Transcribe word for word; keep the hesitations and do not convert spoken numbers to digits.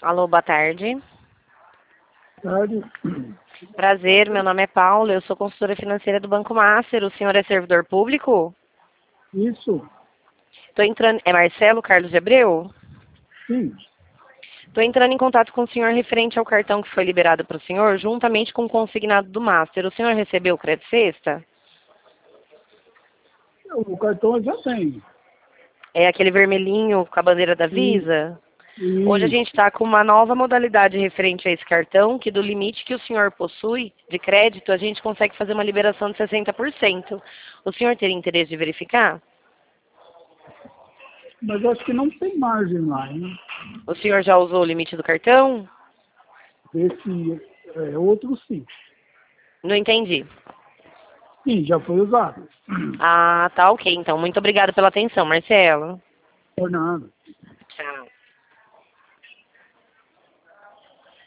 Alô, boa tarde. Tarde. Prazer, meu nome é Paula, eu sou consultora financeira do Banco Master. O senhor é servidor público? Isso, Tô entrando... É Marcelo Carlos de Abreu? sim. Estou entrando em contato com o senhor referente ao cartão que foi liberado para o senhor, juntamente com o consignado do Master. O senhor recebeu o crédito sexta? O cartão eu já tenho. É aquele vermelhinho com a bandeira da Isso, Visa? Hoje a isso. gente está com uma nova modalidade referente a esse cartão, que do limite que o senhor possui de crédito, a gente consegue fazer uma liberação de sessenta por cento. O senhor teria interesse de verificar? Mas eu acho que não tem margem lá, hein? O senhor já usou o limite do cartão? Esse é, outro sim. Não entendi. Sim, já foi usado. Ah, tá ok. Então, muito obrigada pela atenção, Marcelo. Por nada.